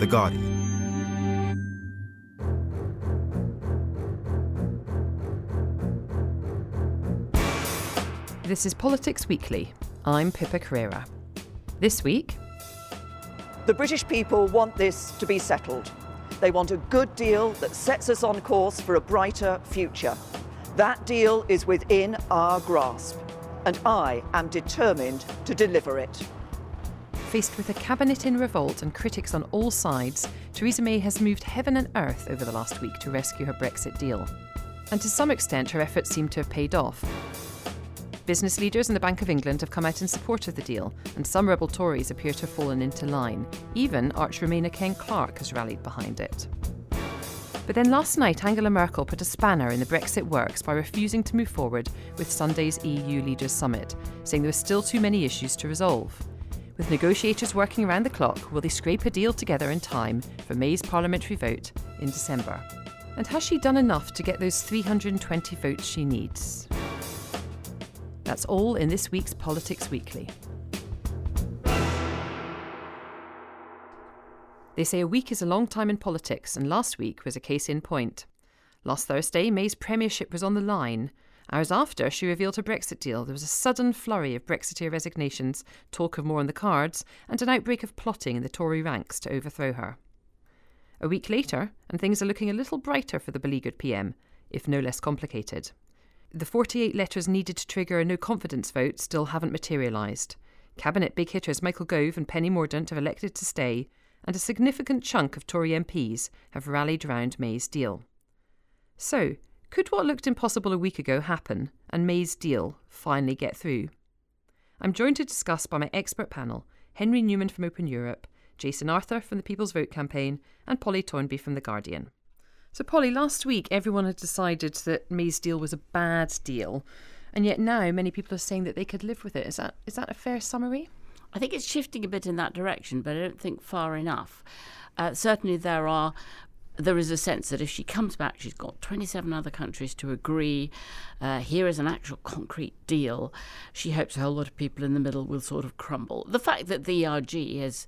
The Guardian. This is Politics Weekly. I'm Pippa Carrera. This week, the British people want this to be settled. They want a good deal that sets us on course for a brighter future. That deal is within our grasp, and I am determined to deliver it. faced with a cabinet in revolt and critics on all sides, Theresa May has moved heaven and earth over the last week to rescue her Brexit deal. And to some extent, her efforts seem to have paid off. Business leaders and the Bank of England have come out in support of the deal, and some rebel Tories appear to have fallen into line. Even Arch-Remainer Ken Clarke has rallied behind it. But then last night, Angela Merkel put a spanner in the Brexit works by refusing to move forward with Sunday's EU Leaders Summit, saying there were still too many issues to resolve. With negotiators working around the clock, will they scrape a deal together in time for May's parliamentary vote in December? And has she done enough to get those 320 votes she needs? That's all in this week's Politics Weekly. They say a week is a long time in politics, and last week was a case in point. Last Thursday, May's premiership was on the line. Hours after she revealed her Brexit deal, there was a sudden flurry of Brexiteer resignations, talk of more on the cards, and an outbreak of plotting in the Tory ranks to overthrow her. A week later, and things are looking a little brighter for the beleaguered PM, if no less complicated. The 48 letters needed to trigger a no-confidence vote still haven't materialised. Cabinet big hitters Michael Gove and Penny Mordaunt have elected to stay, and a significant chunk of Tory MPs have rallied round May's deal. So, could what looked impossible a week ago happen, and May's deal finally get through? I'm joined to discuss by my expert panel, Henry Newman from Open Europe, Jason Arthur from the People's Vote campaign, and Polly Toynbee from The Guardian. So Polly, last week everyone had decided that May's deal was a bad deal, and yet now many people are saying that they could live with it. Is that a fair summary? I think it's shifting a bit in that direction, but I don't think far enough. Certainly there is a sense that if she comes back, she's got 27 other countries to agree. Here is an actual concrete deal. She hopes a whole lot of people in the middle will sort of crumble. The fact that the ERG has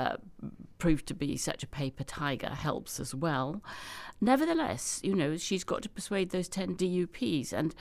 proved to be such a paper tiger helps as well. Nevertheless, she's got to persuade those 10 DUPs, and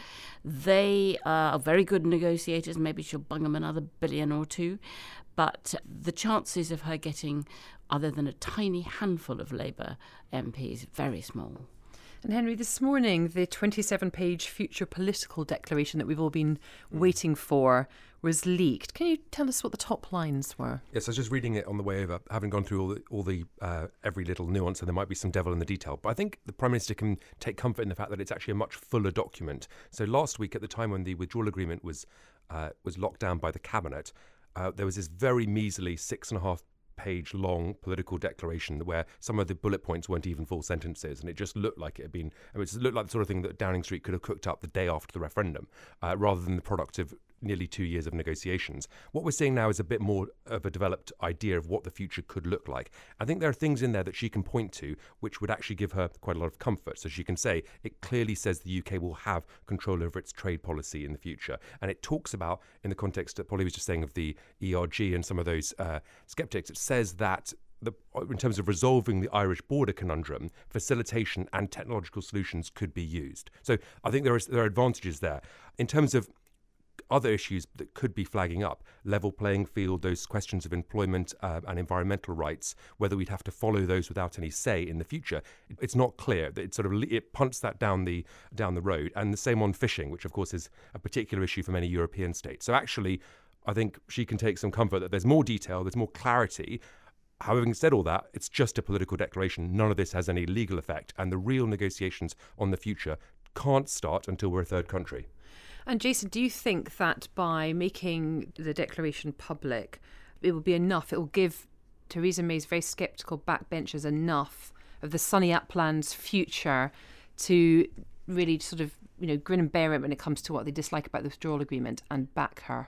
they are very good negotiators. Maybe she'll bung them another billion or two. But the chances of her getting, other than a tiny handful of Labour MPs, very small. And Henry, this morning, the 27-page future political declaration that we've all been waiting for was leaked. Can you tell us what the top lines were? Yes, I was just reading it on the way over, having gone through all the every little nuance, and there might be some devil in the detail. But I think the Prime Minister can take comfort in the fact that it's actually a much fuller document. So last week, at the time when the withdrawal agreement was locked down by the Cabinet, there was this very measly 6.5-page long political declaration where some of the bullet points weren't even full sentences, and it just looked like it had been. It looked like the sort of thing that Downing Street could have cooked up the day after the referendum, rather than the product of nearly 2 years of negotiations. What we're seeing now is a bit more of a developed idea of what the future could look like. I think there are things in there that she can point to which would actually give her quite a lot of comfort. So she can say it clearly says the UK will have control over its trade policy in the future. And it talks about, in the context that Polly was just saying of the ERG and some of those sceptics, it says that in terms of resolving the Irish border conundrum, facilitation and technological solutions could be used. So I think there are advantages there. In terms of other issues that could be flagging up, level playing field, those questions of employment and environmental rights, whether we'd have to follow those without any say in the future, it's not clear. It punts that down the road. And the same on fishing, which of course is a particular issue for many European states. So actually, I think she can take some comfort that there's more detail, there's more clarity. Having said all that, it's just a political declaration. None of this has any legal effect, and the real negotiations on the future can't start until we're a third country. And Jason, do you think that by making the declaration public, it will be enough? It will give Theresa May's very sceptical backbenchers enough of the Sunny Aplan's future to really sort of, grin and bear it when it comes to what they dislike about the withdrawal agreement and back her?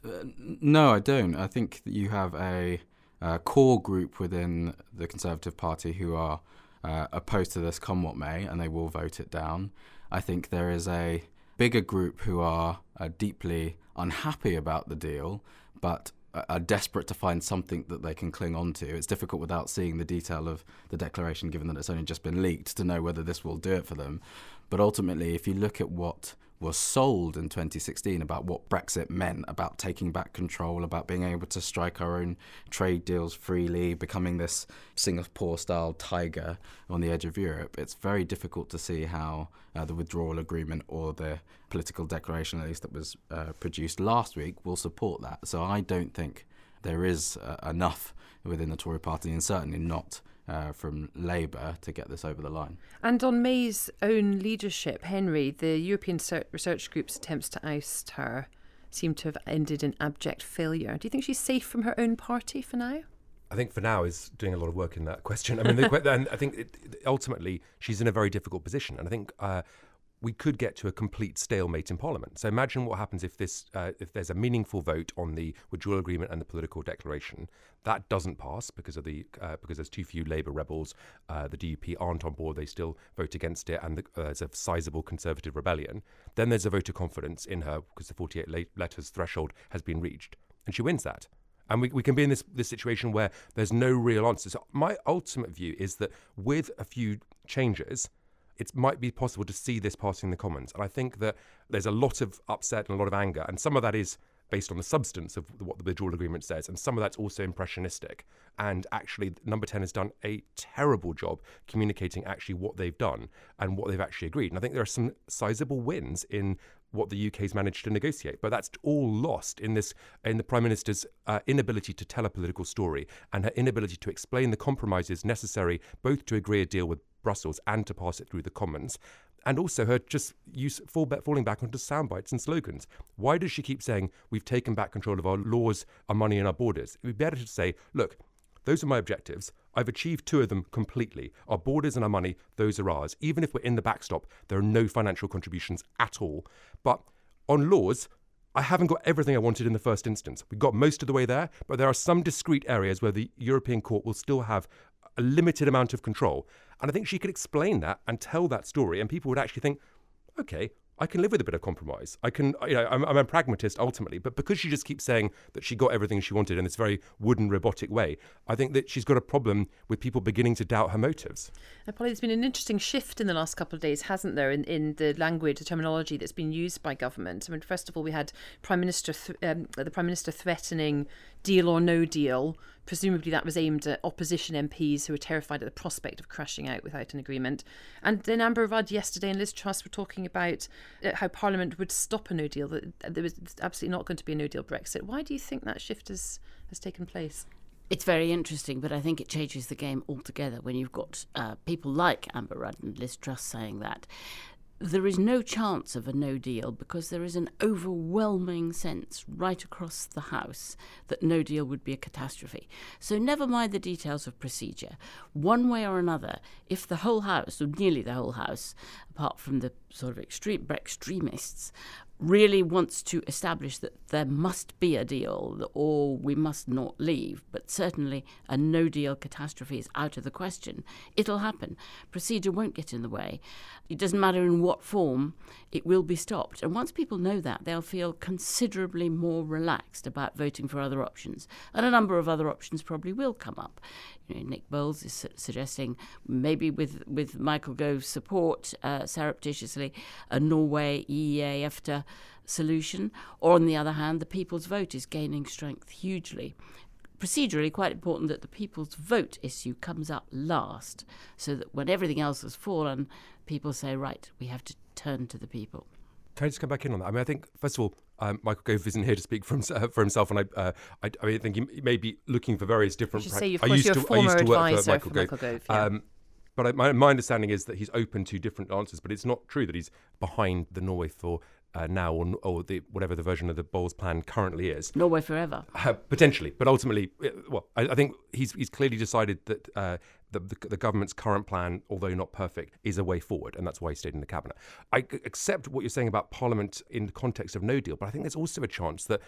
No, I don't. I think that you have a core group within the Conservative Party who are opposed to this come what may, and they will vote it down. I think there is a bigger group who are deeply unhappy about the deal, but are desperate to find something that they can cling on to. It's difficult without seeing the detail of the declaration, given that it's only just been leaked, to know whether this will do it for them. But ultimately, if you look at what was sold in 2016 about what Brexit meant, about taking back control, about being able to strike our own trade deals freely, becoming this Singapore-style tiger on the edge of Europe, it's very difficult to see how the withdrawal agreement or the political declaration, at least that was produced last week, will support that. So I don't think there is enough within the Tory party, and certainly not from Labour, to get this over the line. And on May's own leadership, Henry, the European Research Group's attempts to oust her seem to have ended in abject failure. Do you think she's safe from her own party for now? I think for now is doing a lot of work in that question. I mean, and I think ultimately she's in a very difficult position. And I think we could get to a complete stalemate in Parliament. So imagine what happens if there's a meaningful vote on the withdrawal agreement and the political declaration. That doesn't pass because there's too few Labour rebels. The DUP aren't on board. They still vote against it, and there's a sizable Conservative rebellion. Then there's a vote of confidence in her because the 48 letters threshold has been reached, and she wins that. And we can be in this situation where there's no real answer. So my ultimate view is that with a few changes, it might be possible to see this passing the Commons. And I think that there's a lot of upset and a lot of anger. And some of that is based on the substance of what the withdrawal agreement says. And some of that's also impressionistic. And actually, Number 10 has done a terrible job communicating actually what they've done and what they've actually agreed. And I think there are some sizable wins in what the UK's managed to negotiate. But that's all lost in the Prime Minister's inability to tell a political story and her inability to explain the compromises necessary both to agree a deal with Brussels and to pass it through the Commons, and also her just falling back onto sound bites and slogans. Why does she keep saying we've taken back control of our laws, our money and our borders? It would be better to say, look, those are my objectives. I've achieved two of them completely. Our borders and our money, those are ours. Even if we're in the backstop, there are no financial contributions at all. But on laws, I haven't got everything I wanted in the first instance. We got most of the way there, but there are some discrete areas where the European Court will still have a limited amount of control. And I think she could explain that and tell that story, and people would actually think, okay, I can live with a bit of compromise. I'm a pragmatist ultimately, but because she just keeps saying that she got everything she wanted in this very wooden, robotic way, I think that she's got a problem with people beginning to doubt her motives. Now, Polly, there's been an interesting shift in the last couple of days, hasn't there, in the language, the terminology that's been used by government. I mean, first of all, we had the Prime Minister threatening deal or no deal. Presumably that was aimed at opposition MPs who were terrified at the prospect of crashing out without an agreement. And then Amber Rudd yesterday and Liz Truss were talking about how Parliament would stop a no deal, that there was absolutely not going to be a no deal Brexit. Why do you think that shift has taken place? It's very interesting, but I think it changes the game altogether when you've got people like Amber Rudd and Liz Truss saying that. There is no chance of a no deal because there is an overwhelming sense right across the House that no deal would be a catastrophe. So never mind the details of procedure. One way or another, if the whole House, or nearly the whole House, apart from the sort of extremists, really wants to establish that there must be a deal or we must not leave, but certainly a no-deal catastrophe is out of the question, it'll happen. Procedure won't get in the way. It doesn't matter in what form, it will be stopped. And once people know that, they'll feel considerably more relaxed about voting for other options. And a number of other options probably will come up. You know, Nick Bowles is suggesting maybe with Michael Gove's support, surreptitiously, a Norway, EEA, EFTA solution. Or on the other hand, the people's vote is gaining strength hugely. Procedurally, quite important that the people's vote issue comes up last, so that when everything else has fallen, people say, right, we have to turn to the people. Can I just come back in on that? I mean, I think, first of all, Michael Gove isn't here to speak for himself, and I think he may be looking for various different... You should say, of course, you're a former advisor for Michael Gove. Yeah. But my understanding is that he's open to different answers, but it's not true that he's behind the Norway for now or whatever the version of the Bowles plan currently is. Norway forever. Potentially, but ultimately, I think he's clearly decided that the government's current plan, although not perfect, is a way forward, and that's why he stayed in the cabinet. I accept what you're saying about Parliament in the context of no deal, but I think there's also a chance that,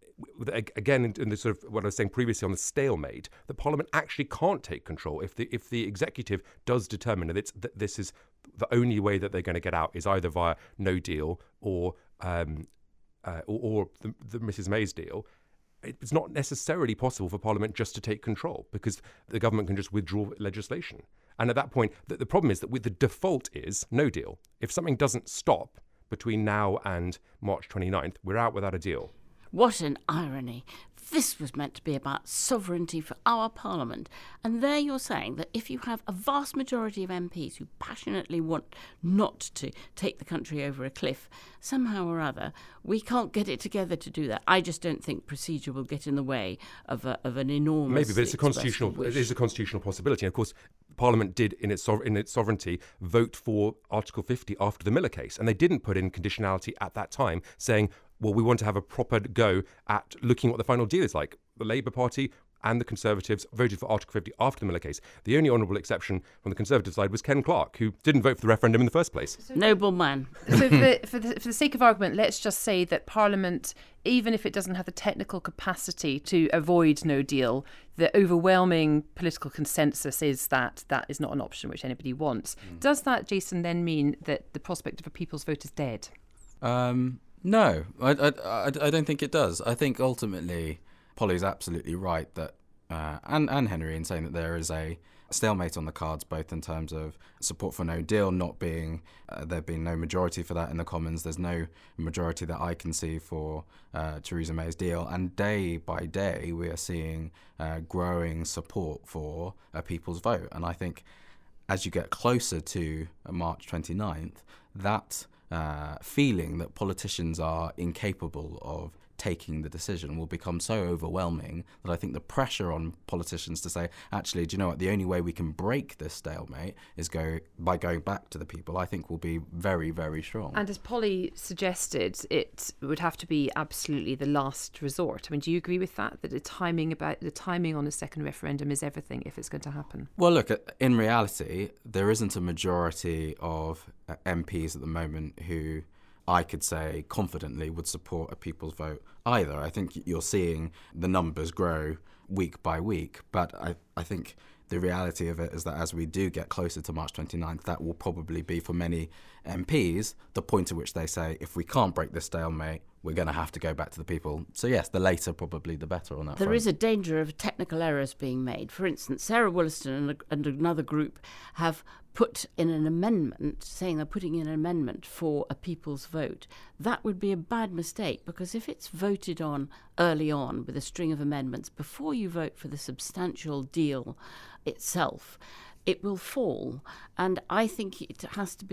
again, in the sort of what I was saying previously on the stalemate, the Parliament actually can't take control if the executive does determine that this is the only way that they're going to get out is either via no deal or the Mrs May's deal. it's not necessarily possible for Parliament just to take control, because the government can just withdraw legislation. And at that point, the problem is that the default is no deal. If something doesn't stop between now and March 29th, we're out without a deal. What an irony. This was meant to be about sovereignty for our Parliament. And there you're saying that if you have a vast majority of MPs who passionately want not to take the country over a cliff, somehow or other, we can't get it together to do that. I just don't think procedure will get in the way of an enormous... Maybe, but it is a constitutional possibility. And of course, Parliament did, in its sovereignty, vote for Article 50 after the Miller case. And they didn't put in conditionality at that time, saying, well, we want to have a proper go at looking what the final deal is like. The Labour Party and the Conservatives voted for Article 50 after the Miller case. The only honourable exception from the Conservative side was Ken Clarke, who didn't vote for the referendum in the first place. Noble man. So for the sake of argument, let's just say that Parliament, even if it doesn't have the technical capacity to avoid no deal, the overwhelming political consensus is that that is not an option which anybody wants. Does that, Jason, then mean that the prospect of a people's vote is dead? No, I don't think it does. I think ultimately Polly's absolutely right that, and Henry, in saying that there is a stalemate on the cards, both in terms of support for no deal not being, there being no majority for that in the Commons. There's no majority that I can see for Theresa May's deal. And day by day, we are seeing growing support for a people's vote. And I think as you get closer to March 29th, that feeling that politicians are incapable of taking the decision will become so overwhelming that I think the pressure on politicians to say, actually, do you know what, the only way we can break this stalemate is by going back to the people, I think will be very, very strong. And as Polly suggested, it would have to be absolutely the last resort. I mean, do you agree with that the timing on a second referendum is everything if it's going to happen? Well, look, in reality, there isn't a majority of MPs at the moment who I could say confidently would support a people's vote either. I think you're seeing the numbers grow week by week, but I think the reality of it is that as we do get closer to March 29th, that will probably be for many MPs the point at which they say, if we can't break this stalemate, we're going to have to go back to the people. So yes, the later probably the better on that front. There is a danger of technical errors being made. For instance, Sarah Wollaston and another group have put in an amendment, saying they're putting in an amendment for a people's vote. That would be a bad mistake, because if it's voted on early on with a string of amendments, before you vote for the substantial deal itself, it will fall. And I think it has to be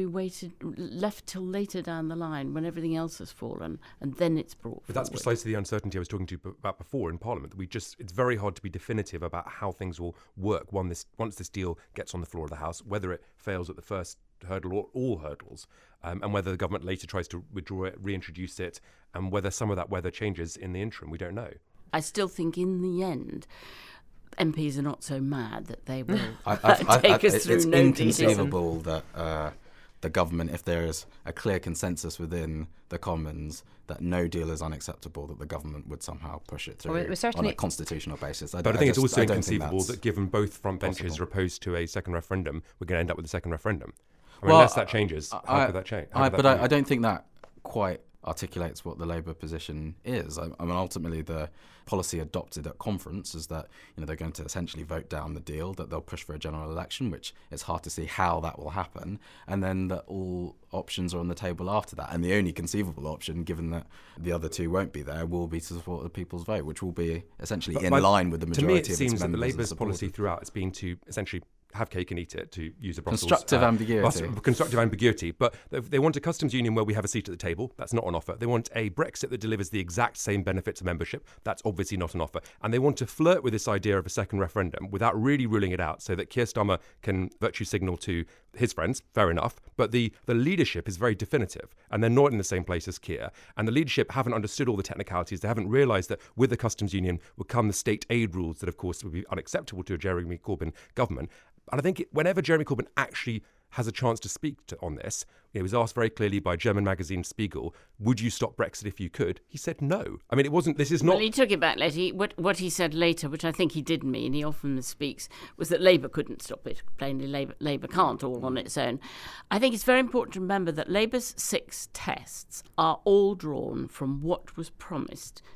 left till later down the line when everything else has fallen, and then it's brought But that's forward. precisely the uncertainty I was talking to you about before in Parliament. It's very hard to be definitive about how things will work once this deal gets on the floor of the House, whether it fails at the first hurdle or all hurdles, and whether the government later tries to withdraw it, reintroduce it, and whether some of that weather changes in the interim. We don't know. I still think in the end, MPs are not so mad that they will take us through it's no inconceivable that the government, if there is a clear consensus within the Commons that no deal is unacceptable, that the government would somehow push it through on a constitutional basis. But I think it's also inconceivable that given both front benches are opposed to a second referendum, we're going to end up with a second referendum. I mean, unless that changes, how could that change? I don't think that quite articulates what the Labour position is. I mean, ultimately, the policy adopted at conference is that they're going to essentially vote down the deal, that they'll push for a general election, which it's hard to see how that will happen, and then that all options are on the table after that. And the only conceivable option, given that the other two won't be there, will be to support the people's vote, which will be essentially in line with the majority of its members. To me, it seems that the Labour's policy throughout has been to essentially have cake and eat it, to use a Brussels... Constructive ambiguity. But they want a customs union where we have a seat at the table. That's not on offer. They want a Brexit that delivers the exact same benefit to membership. That's obviously not on offer. And they want to flirt with this idea of a second referendum without really ruling it out, so that Keir Starmer can virtue signal to his friends, fair enough, but the leadership is very definitive, and they're not in the same place as Keir. And the leadership haven't understood all the technicalities. They haven't realised that with the customs union would come the state aid rules that, of course, would be unacceptable to a Jeremy Corbyn government. And I think whenever Jeremy Corbyn actually has a chance to speak on this, he was asked very clearly by German magazine Spiegel, would you stop Brexit if you could? He said no. I mean, Well, he took it back later. What he said later, which I think he did mean, he often speaks, was that Labour couldn't stop it. Plainly, Labour can't all on its own. I think it's very important to remember that Labour's 6 tests are all drawn from what was promised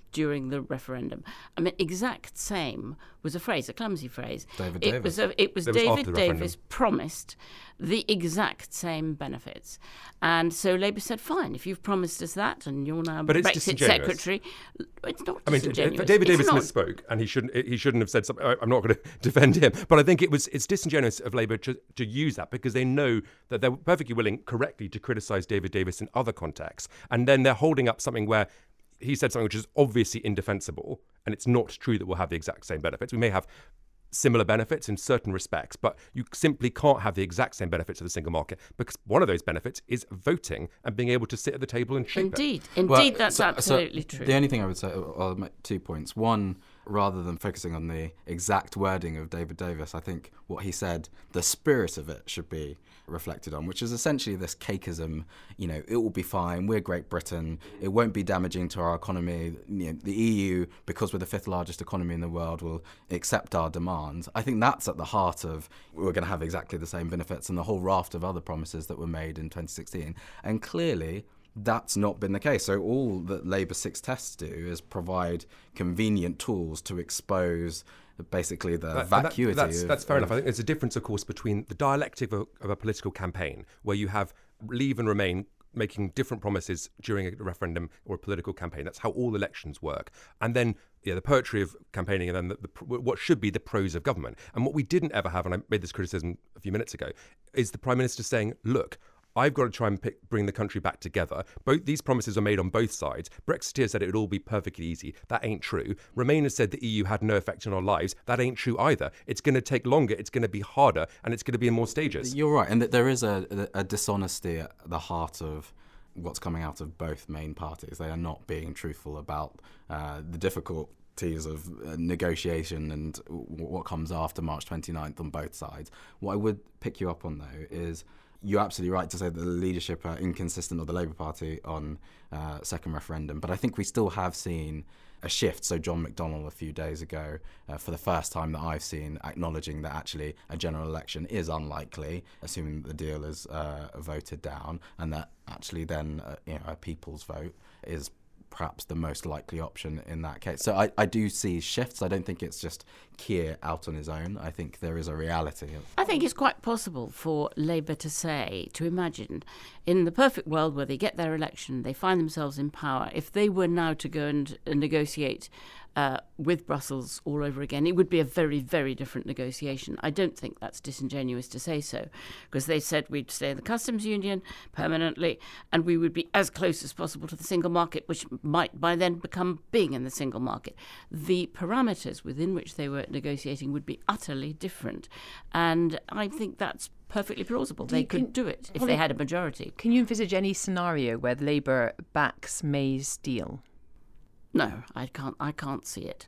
during the referendum. I mean, exact same was a phrase, a clumsy phrase. David It Davis. was It was after David the Davis referendum. promised the exact same benefits. And so Labour said, fine, if you've promised us that and you're now But it's Brexit disingenuous. Secretary, it's not I mean, disingenuous. David It's Davis not. misspoke, and he shouldn't have said something. I'm not going to defend him, but I think it's disingenuous of Labour to use that, because they know that they're perfectly willing correctly to criticise David Davis in other contexts, and then they're holding up something where he said something which is obviously indefensible, and it's not true that we'll have the exact same benefits. We may have similar benefits in certain respects, but you simply can't have the exact same benefits of the single market, because one of those benefits is voting and being able to sit at the table and shape it. Indeed, that's absolutely true. The only thing I would say, I'll make 2 points. One, rather than focusing on the exact wording of David Davis, I think what he said, the spirit of it should be reflected on, which is essentially this cakeism. It will be fine. We're Great Britain. It won't be damaging to our economy. The EU, because we're the 5th largest economy in the world, will accept our demands. I think that's at the heart of we're going to have exactly the same benefits and the whole raft of other promises that were made in 2016. And clearly, that's not been the case. So all that Labour 6 tests do is provide convenient tools to expose basically the vacuity. That's fair enough. I think there's a difference, of course, between the dialectic of a political campaign, where you have Leave and Remain making different promises during a referendum or a political campaign. That's how all elections work. And then the poetry of campaigning, and then what should be the prose of government. And what we didn't ever have, and I made this criticism a few minutes ago, is the Prime Minister saying, look, I've got to try and bring the country back together. Both these promises are made on both sides. Brexiteers said it would all be perfectly easy. That ain't true. Remainers said the EU had no effect on our lives. That ain't true either. It's going to take longer. It's going to be harder, and it's going to be in more stages. You're right, and that there is a dishonesty at the heart of what's coming out of both main parties. They are not being truthful about the difficulties of negotiation and what comes after March 29th on both sides. What I would pick you up on, though, is you're absolutely right to say that the leadership are inconsistent, or the Labour Party, on second referendum. But I think we still have seen a shift. So John McDonnell a few days ago, for the first time that I've seen, acknowledging that actually a general election is unlikely, assuming that the deal is voted down, and that actually then a people's vote is perhaps the most likely option in that case. So I do see shifts. I don't think it's just Keir out on his own. I think there is a reality. I think it's quite possible for Labour to imagine, in the perfect world where they get their election, they find themselves in power, if they were now to go and negotiate with Brussels all over again, it would be a very, very different negotiation. I don't think that's disingenuous to say so, because they said we'd stay in the customs union permanently and we would be as close as possible to the single market, which might by then become being in the single market. The parameters within which they were negotiating would be utterly different, and I think that's perfectly plausible. They could do it if they had a majority. Can you envisage any scenario where Labour backs May's deal? No, I can't see it.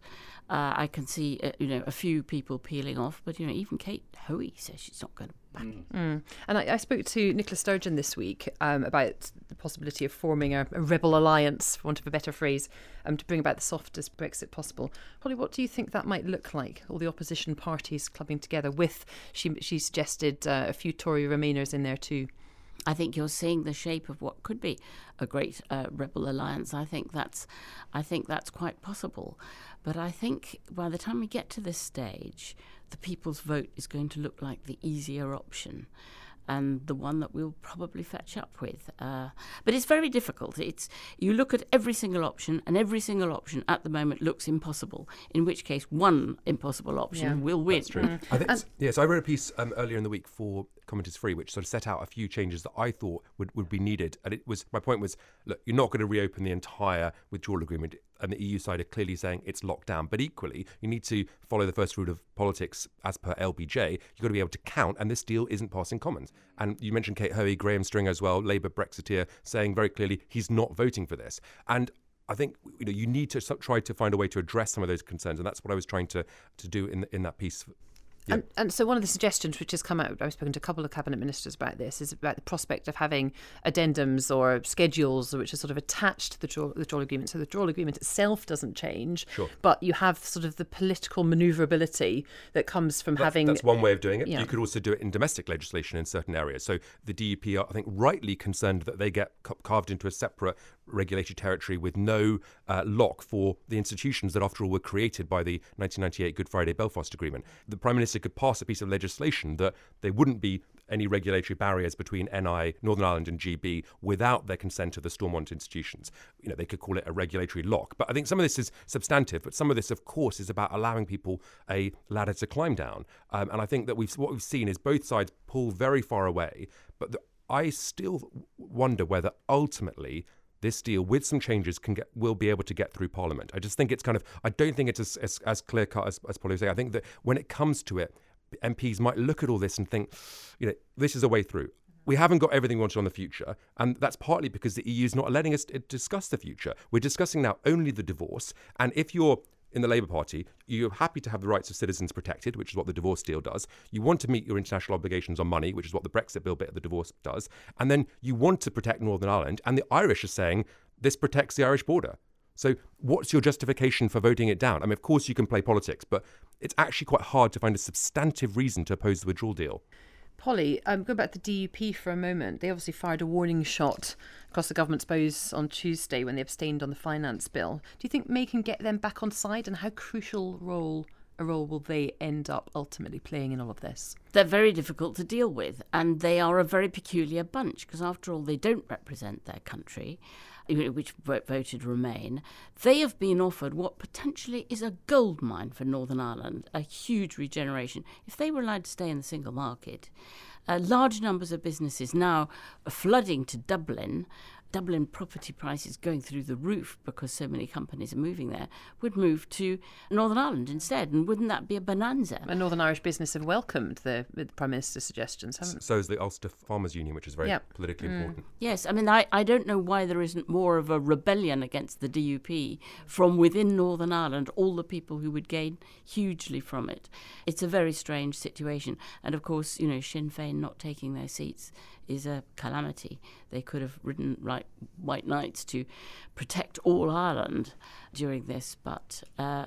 I can see, a few people peeling off, but even Kate Hoey says she's not going to back it. And I spoke to Nicola Sturgeon this week about the possibility of forming a rebel alliance, for want of a better phrase, to bring about the softest Brexit possible. Holly, what do you think that might look like? All the opposition parties clubbing together with, she suggested a few Tory Remainers in there too. I think you're seeing the shape of what could be a great rebel alliance. I think that's quite possible. But I think by the time we get to this stage, the people's vote is going to look like the easier option, and the one that we'll probably fetch up with. But it's very difficult. You look at every single option, and every single option at the moment looks impossible, in which case one impossible option will win. That's true. I think, so I wrote a piece earlier in the week for Commenters Free, which sort of set out a few changes that I thought would be needed. And my point was, look, you're not going to reopen the entire withdrawal agreement, and the EU side are clearly saying it's locked down. But equally, you need to follow the first rule of politics as per LBJ. You've got to be able to count, and this deal isn't passing Commons. And you mentioned Kate Hoey, Graham Stringer as well, Labour Brexiteer, saying very clearly he's not voting for this. And I think you need to try to find a way to address some of those concerns, and that's what I was trying to do in that piece. Yeah. And so one of the suggestions which has come out, I've spoken to a couple of cabinet ministers about this, is about the prospect of having addendums or schedules which are sort of attached to the withdrawal agreement. So the withdrawal agreement itself doesn't change, Sure. but you have sort of the political manoeuvrability that comes from having... That's one way of doing it. Yeah. You could also do it in domestic legislation in certain areas. So the DUP are, I think, rightly concerned that they get carved into a separate regulatory territory with no lock for the institutions that, after all, were created by the 1998 Good Friday Belfast Agreement. The Prime Minister could pass a piece of legislation that there wouldn't be any regulatory barriers between NI, Northern Ireland and GB without their consent of the Stormont institutions. You know, they could call it a regulatory lock. But I think some of this is substantive, but some of this, of course, is about allowing people a ladder to climb down. And I think that what we've seen is both sides pull very far away. But I still wonder whether ultimately this deal, with some changes, will be able to get through Parliament. I just think it's I don't think it's as clear cut as Polly was saying. I think that when it comes to it, MPs might look at all this and think, this is a way through. We haven't got everything we wanted on the future, and that's partly because the EU is not letting us discuss the future. We're discussing now only the divorce, and if you're in the Labour Party, you're happy to have the rights of citizens protected, which is what the divorce deal does. You want to meet your international obligations on money, which is what the Brexit bill bit of the divorce does. And then you want to protect Northern Ireland. And the Irish are saying this protects the Irish border. So what's your justification for voting it down? I mean, of course you can play politics, but it's actually quite hard to find a substantive reason to oppose the withdrawal deal. Polly, going back to the DUP for a moment, they obviously fired a warning shot across the government's bows on Tuesday when they abstained on the finance bill. Do you think May can get them back on side, and how crucial a role will they end up ultimately playing in all of this? They're very difficult to deal with, and they are a very peculiar bunch because, after all, they don't represent their country, which voted Remain. They have been offered what potentially is a goldmine for Northern Ireland, a huge regeneration. If they were allowed to stay in the single market, large numbers of businesses now are flooding to Dublin. Dublin property prices going through the roof because so many companies are moving there, would move to Northern Ireland instead. And wouldn't that be a bonanza? And Northern Irish business have welcomed the Prime Minister's suggestions, haven't they? So is the Ulster Farmers Union, which is very politically important. Yes, I mean, I don't know why there isn't more of a rebellion against the DUP from within Northern Ireland, all the people who would gain hugely from it. It's a very strange situation. And of course, Sinn Féin not taking their seats is a calamity. They could have ridden like white knights to protect all Ireland during this, but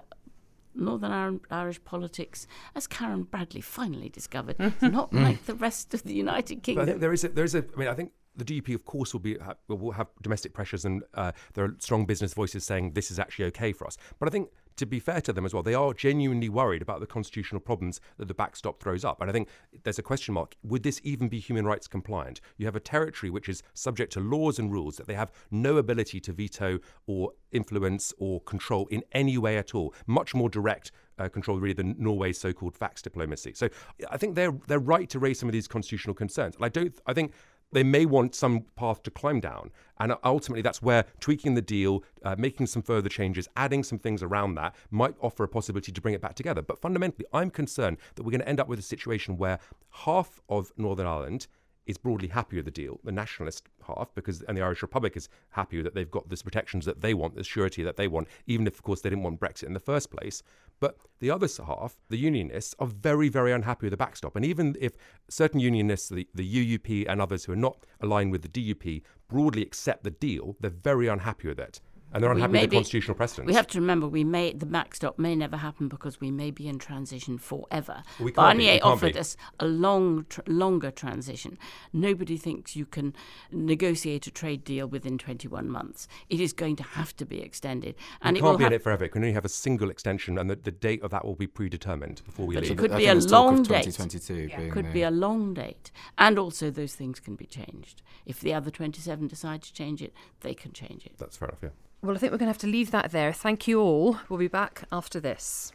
Northern Irish politics, as Karen Bradley finally discovered, is not like the rest of the United Kingdom. But I think I think the DUP, of course, will have domestic pressures, and there are strong business voices saying this is actually okay for us. But I think, to be fair to them as well, they are genuinely worried about the constitutional problems that the backstop throws up. And I think there's a question mark. Would this even be human rights compliant? You have a territory which is subject to laws and rules that they have no ability to veto or influence or control in any way at all. Much more direct control, really, than Norway's so-called fax diplomacy. So I think they're right to raise some of these constitutional concerns. And I think they may want some path to climb down. And ultimately, that's where tweaking the deal, making some further changes, adding some things around that might offer a possibility to bring it back together. But fundamentally, I'm concerned that we're going to end up with a situation where half of Northern Ireland is broadly happy with the deal, the nationalist half, and the Irish Republic is happy that they've got the protections that they want, the surety that they want, even if, of course, they didn't want Brexit in the first place. But the other half, the unionists, are very, very unhappy with the backstop. And even if certain unionists, the UUP and others who are not aligned with the DUP, broadly accept the deal, they're very unhappy with it. And they're unhappy with the constitutional precedents. We have to remember the backstop may never happen because we may be in transition forever. Barnier offered us a longer transition. Nobody thinks you can negotiate a trade deal within 21 months. It is going to have to be extended. And it can't be in it forever. It can only have a single extension, and the date of that will be predetermined before we leave. It could be a long date. 2022 It could be a long date. And also those things can be changed. If the other 27 decide to change it, they can change it. That's fair enough, yeah. Well, I think we're going to have to leave that there. Thank you all. We'll be back after this.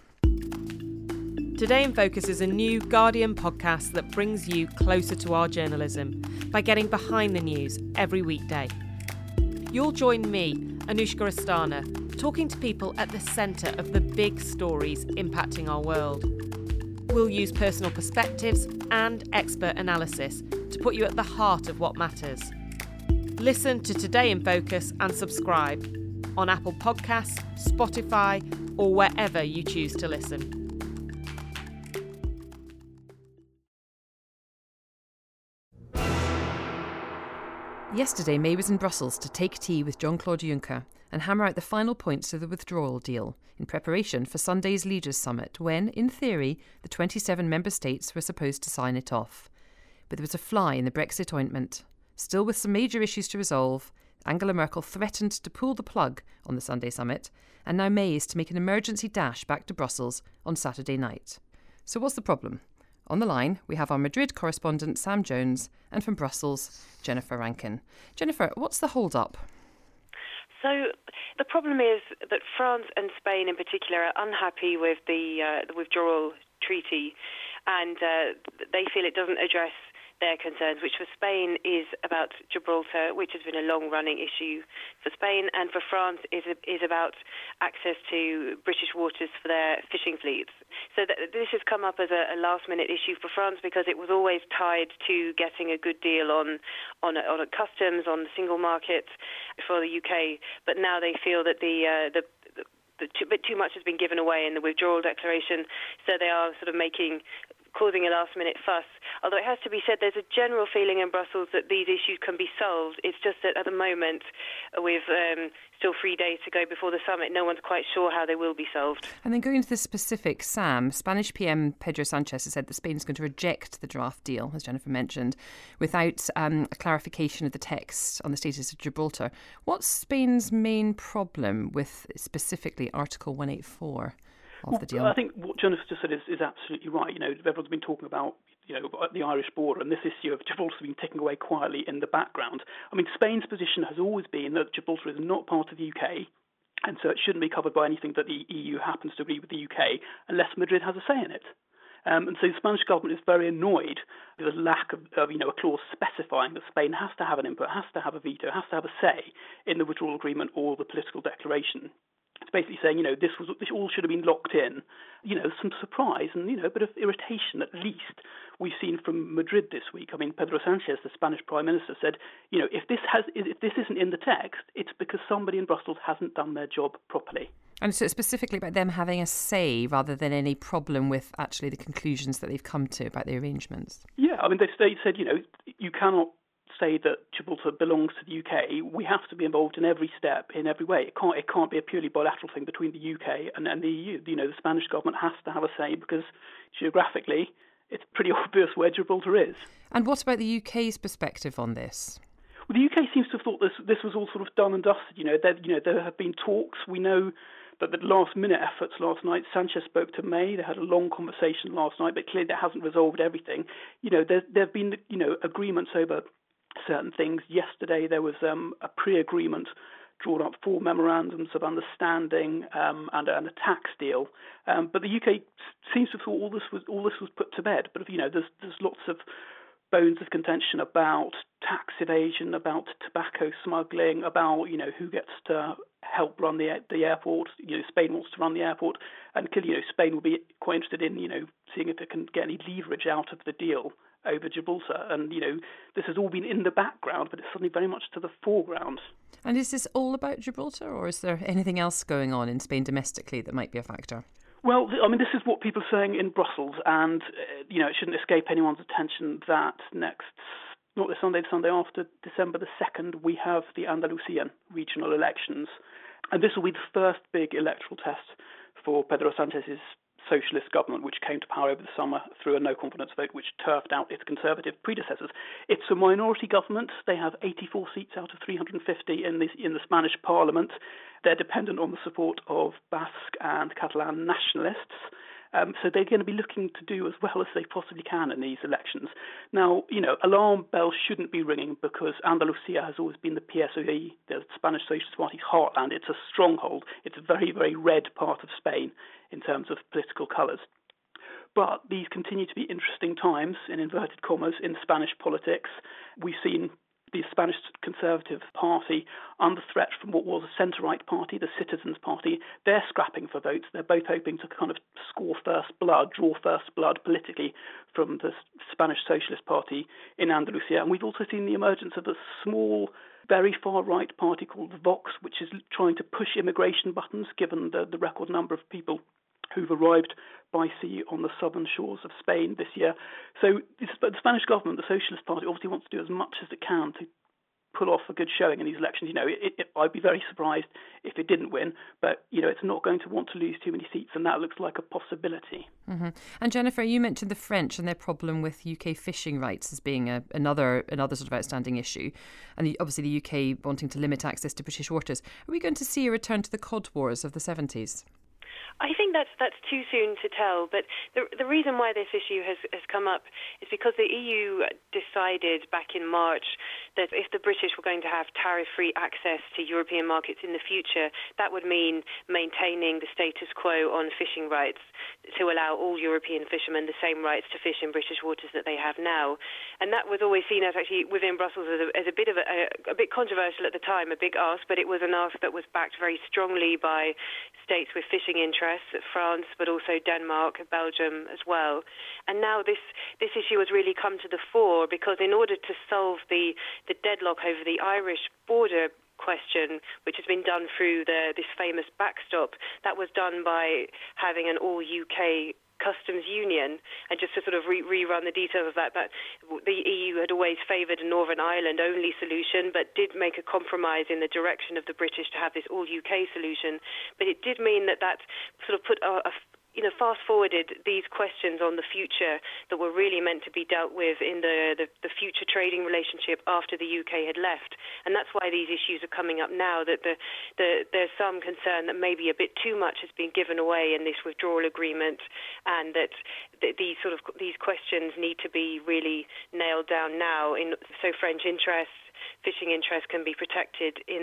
Today in Focus is a new Guardian podcast that brings you closer to our journalism by getting behind the news every weekday. You'll join me, Anushka Astana, talking to people at the centre of the big stories impacting our world. We'll use personal perspectives and expert analysis to put you at the heart of what matters. Listen to Today in Focus and subscribe on Apple Podcasts, Spotify, or wherever you choose to listen. Yesterday, May was in Brussels to take tea with Jean-Claude Juncker and hammer out the final points of the withdrawal deal in preparation for Sunday's Leaders' Summit when, in theory, the 27 member states were supposed to sign it off. But there was a fly in the Brexit ointment. Still with some major issues to resolve, Angela Merkel threatened to pull the plug on the Sunday summit, and now May is to make an emergency dash back to Brussels on Saturday night. So what's the problem? On the line, we have our Madrid correspondent Sam Jones and from Brussels, Jennifer Rankin. Jennifer, what's the hold-up? So the problem is that France and Spain in particular are unhappy with the withdrawal treaty, and they feel it doesn't address their concerns, which for Spain is about Gibraltar, which has been a long-running issue for Spain, and for France is about access to British waters for their fishing fleets. So this has come up as a last-minute issue for France because it was always tied to getting a good deal on a customs, on the single market for the UK. But now they feel that bit too much has been given away in the withdrawal declaration, so they are sort of causing a last-minute fuss. Although it has to be said, there's a general feeling in Brussels that these issues can be solved. It's just that at the moment, with still 3 days to go before the summit, no one's quite sure how they will be solved. And then going into the specifics, Sam, Spanish PM Pedro Sanchez has said that Spain is going to reject the draft deal, as Jennifer mentioned, without a clarification of the text on the status of Gibraltar. What's Spain's main problem with specifically Article 184? Of the deal? I think what Jennifer just said is absolutely right. Everyone's been talking about, the Irish border, and this issue of Gibraltar has been ticking away quietly in the background. I mean, Spain's position has always been that Gibraltar is not part of the UK, and so it shouldn't be covered by anything that the EU happens to agree with the UK, unless Madrid has a say in it. And so the Spanish government is very annoyed with the lack of a clause specifying that Spain has to have an input, has to have a veto, has to have a say in the withdrawal agreement or the political declaration. It's basically saying, this all should have been locked in. Some surprise and, a bit of irritation, at least, we've seen from Madrid this week. I mean, Pedro Sanchez, the Spanish Prime Minister, said, if this isn't in the text, it's because somebody in Brussels hasn't done their job properly. And so it's specifically about them having a say rather than any problem with actually the conclusions that they've come to about the arrangements. Yeah, I mean, they said, you cannot say that Gibraltar belongs to the UK. We have to be involved in every step, in every way. It can't be a purely bilateral thing between the UK and the EU. The Spanish government has to have a say because geographically it's pretty obvious where Gibraltar is. And what about the UK's perspective on this? Well, the UK seems to have thought this was all sort of done and dusted. There have been talks. We know that the last-minute efforts last night, Sanchez spoke to May. They had a long conversation last night, but clearly that hasn't resolved everything. There have been agreements over certain things. Yesterday there was a pre-agreement drawn up 4 memorandums of understanding and a tax deal. But the UK seems to have thought all this was put to bed. But there's lots of bones of contention about tax evasion, about tobacco smuggling, about who gets to help run the airport. Spain wants to run the airport, and clearly Spain will be quite interested in seeing if it can get any leverage out of the deal over Gibraltar. And, this has all been in the background, but it's suddenly very much to the foreground. And is this all about Gibraltar, or is there anything else going on in Spain domestically that might be a factor? Well, I mean, this is what people are saying in Brussels, and, it shouldn't escape anyone's attention that not this Sunday, the Sunday after, December the 2nd, we have the Andalusian regional elections. And this will be the first big electoral test for Pedro Sanchez's socialist government, which came to power over the summer through a no-confidence vote, which turfed out its conservative predecessors. It's a minority government. They have 84 seats out of 350 in the Spanish parliament. They're dependent on the support of Basque and Catalan nationalists. So they're going to be looking to do as well as they possibly can in these elections. Now, alarm bells shouldn't be ringing because Andalusia has always been the PSOE, the Spanish Socialist Party's heartland. It's a stronghold. It's a very, very red part of Spain in terms of political colours. But these continue to be interesting times, in inverted commas, in Spanish politics. We've seen the Spanish Conservative Party under threat from what was a centre-right party, the Citizens Party. They're scrapping for votes. They're both hoping to kind of draw first blood politically from the Spanish Socialist Party in Andalusia. And we've also seen the emergence of a small, very far-right party called Vox, which is trying to push immigration buttons, given the record number of people who've arrived by sea on the southern shores of Spain this year. So the Spanish government, the Socialist Party, obviously wants to do as much as it can to pull off a good showing in these elections. I'd be very surprised if it didn't win, but it's not going to want to lose too many seats, and that looks like a possibility. Mm-hmm. And Jennifer, you mentioned the French and their problem with UK fishing rights as being another sort of outstanding issue, and obviously the UK wanting to limit access to British waters. Are we going to see a return to the cod wars of the 70s? I think that's too soon to tell, but the reason why this issue has come up is because the EU decided back in March that if the British were going to have tariff-free access to European markets in the future, that would mean maintaining the status quo on fishing rights to allow all European fishermen the same rights to fish in British waters that they have now. And that was always seen as actually within Brussels as a bit of a bit controversial at the time, a big ask, but it was an ask that was backed very strongly by states with fishing interests, France, but also Denmark, Belgium as well. And now this issue has really come to the fore because in order to solve the deadlock over the Irish border question, which has been done through this famous backstop, that was done by having an all-UK customs union. And just to sort of rerun the details of that the EU had always favoured a Northern Ireland only solution, but did make a compromise in the direction of the British to have this all UK solution. But it did mean that sort of put fast-forwarded these questions on the future that were really meant to be dealt with in the future trading relationship after the UK had left. And that's why these issues are coming up now, that there's some concern that maybe a bit too much has been given away in this withdrawal agreement, and that these questions need to be really nailed down now, so French interests, fishing interests can be protected in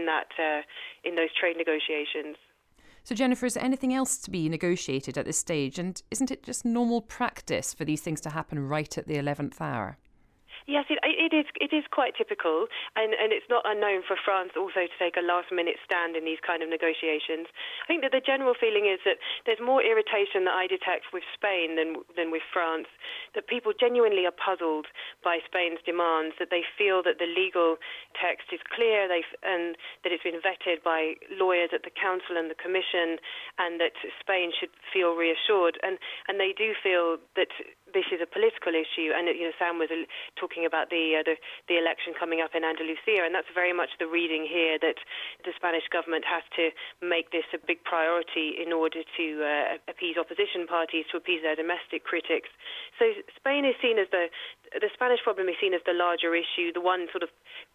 those trade negotiations. So, Jennifer, is there anything else to be negotiated at this stage? And isn't it just normal practice for these things to happen right at the 11th hour? Yes, it is quite typical, and it's not unknown for France also to take a last-minute stand in these kind of negotiations. I think that the general feeling is that there's more irritation that I detect with Spain than with France, that people genuinely are puzzled by Spain's demands, that they feel that the legal text is clear and that it's been vetted by lawyers at the Council and the Commission, and that Spain should feel reassured. And they do feel that this is a political issue, and Sam was talking about the election coming up in Andalusia, and that's very much the reading here, that the Spanish government has to make this a big priority in order to appease opposition parties, to appease their domestic critics. So Spain is seen as the Spanish problem is seen as the larger issue, the one sort of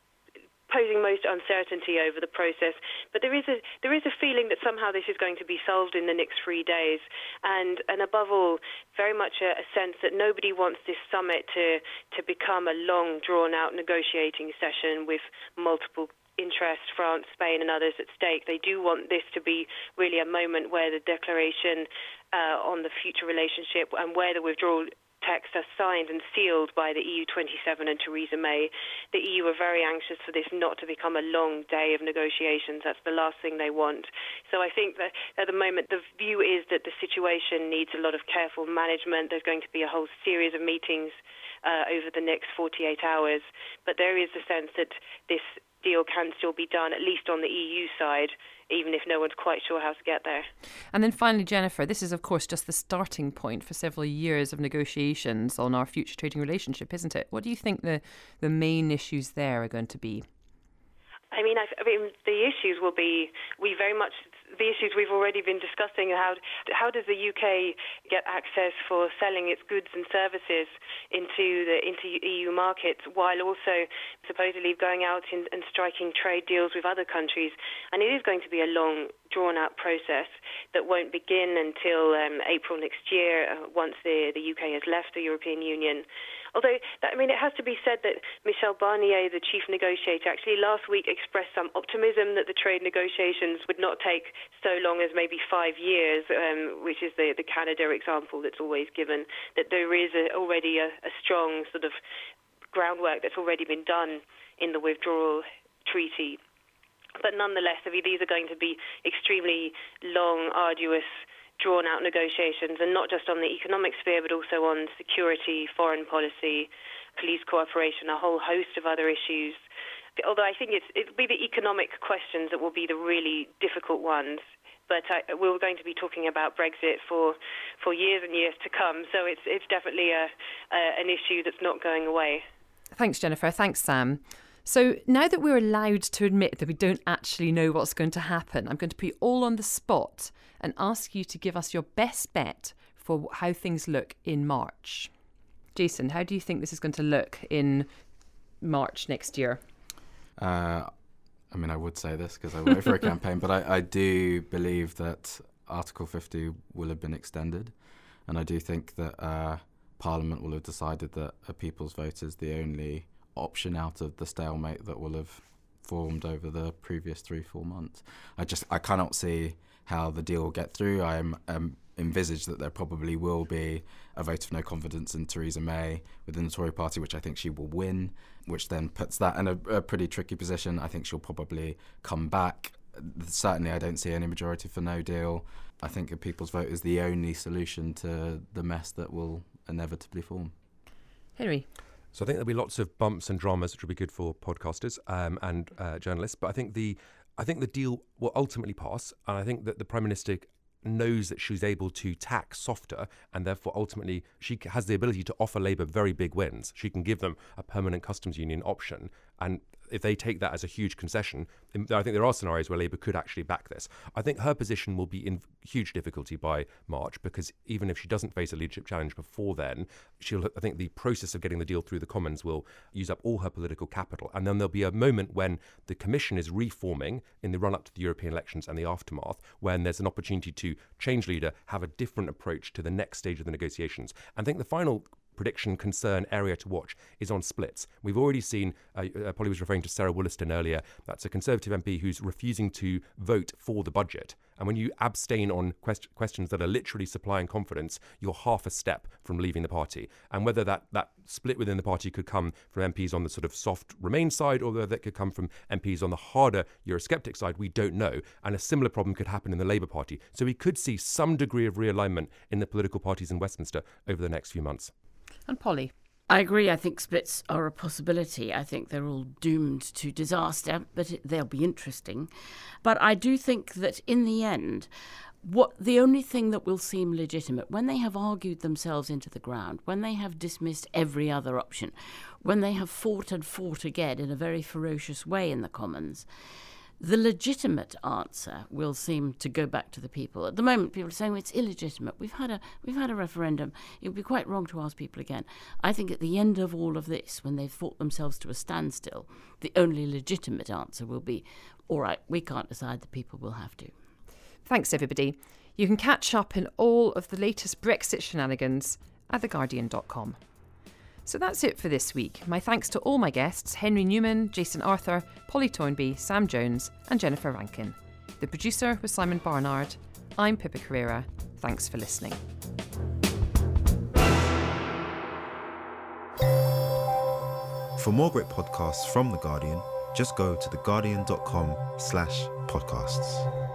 posing most uncertainty over the process, but there is a feeling that somehow this is going to be solved in the next 3 days, and above all, very much a sense that nobody wants this summit to become a long, drawn-out negotiating session with multiple interests, France, Spain, and others at stake. They do want this to be really a moment where the declaration on the future relationship and where the withdrawal texts are signed and sealed by the EU27 and Theresa May. The EU are very anxious for this not to become a long day of negotiations. That's the last thing they want. So I think that at the moment the view is that the situation needs a lot of careful management. There's going to be a whole series of meetings over the next 48 hours. But there is a sense that this deal can still be done, at least on the EU side, even if no one's quite sure how to get there. And then finally, Jennifer, this is of course just the starting point for several years of negotiations on our future trading relationship, isn't it? What do you think the main issues there are going to be? I mean, the issues will be, the issues we've already been discussing. How does the UK get access for selling its goods and services into EU markets, while also supposedly going out and striking trade deals with other countries? And it is going to be a long, drawn-out process that won't begin until April next year, once the UK has left the European Union. Although, it has to be said that Michel Barnier, the chief negotiator, actually last week expressed some optimism that the trade negotiations would not take so long as maybe 5 years, which is the Canada example that's always given, that there is already a strong sort of groundwork that's already been done in the withdrawal treaty. But nonetheless, these are going to be extremely long, arduous, drawn-out negotiations, and not just on the economic sphere, but also on security, foreign policy, police cooperation, a whole host of other issues. Although I think it'll be the economic questions that will be the really difficult ones. But we're going to be talking about Brexit for years and years to come, so it's definitely an issue that's not going away. Thanks, Jennifer. Thanks, Sam. So now that we're allowed to admit that we don't actually know what's going to happen, I'm going to put you all on the spot and ask you to give us your best bet for how things look in March. Jason, how do you think this is going to look in March next year? I would say this because I work for a campaign, but I do believe that Article 50 will have been extended. And I do think that Parliament will have decided that a people's vote is the only option out of the stalemate that will have formed over the previous 3-4 months. I cannot see how the deal will get through. I envisage that there probably will be a vote of no confidence in Theresa May within the Tory party, which I think she will win, which then puts that in a pretty tricky position. I think she'll probably come back. Certainly I don't see any majority for no deal. I think a people's vote is the only solution to the mess that will inevitably form. Henry? So I think there'll be lots of bumps and dramas, which will be good for podcasters and journalists. But I think the deal will ultimately pass, and I think that the Prime Minister knows that she's able to tack softer, and therefore ultimately she has the ability to offer Labour very big wins. She can give them a permanent customs union option, and if they take that as a huge concession, I think there are scenarios where Labour could actually back this. I think her position will be in huge difficulty by March, because even if she doesn't face a leadership challenge before then, I think the process of getting the deal through the Commons will use up all her political capital. And then there'll be a moment when the Commission is reforming in the run-up to the European elections and the aftermath, when there's an opportunity to change leader, have a different approach to the next stage of the negotiations. And I think the final prediction, concern, area to watch is on splits. We've already seen, Polly was referring to Sarah Wollaston earlier, that's a Conservative MP who's refusing to vote for the budget. And when you abstain on questions that are literally supplying confidence, you're half a step from leaving the party. And whether that split within the party could come from MPs on the sort of soft Remain side, or whether that could come from MPs on the harder Eurosceptic side, we don't know. And a similar problem could happen in the Labour Party. So we could see some degree of realignment in the political parties in Westminster over the next few months. And Polly? I agree. I think splits are a possibility. I think they're all doomed to disaster, but they'll be interesting. But I do think that in the end, the only thing that will seem legitimate, when they have argued themselves into the ground, when they have dismissed every other option, when they have fought and fought again in a very ferocious way in the Commons, the legitimate answer will seem to go back to the people. At the moment, people are saying, well, it's illegitimate. We've had a referendum. It would be quite wrong to ask people again. I think at the end of all of this, when they've fought themselves to a standstill, the only legitimate answer will be, all right, we can't decide, the people will have to. Thanks, everybody. You can catch up in all of the latest Brexit shenanigans at theguardian.com. So that's it for this week. My thanks to all my guests, Henry Newman, Jason Arthur, Polly Toynbee, Sam Jones and Jennifer Rankin. The producer was Simon Barnard. I'm Pippa Carrera. Thanks for listening. For more great podcasts from The Guardian, just go to theguardian.com/podcasts.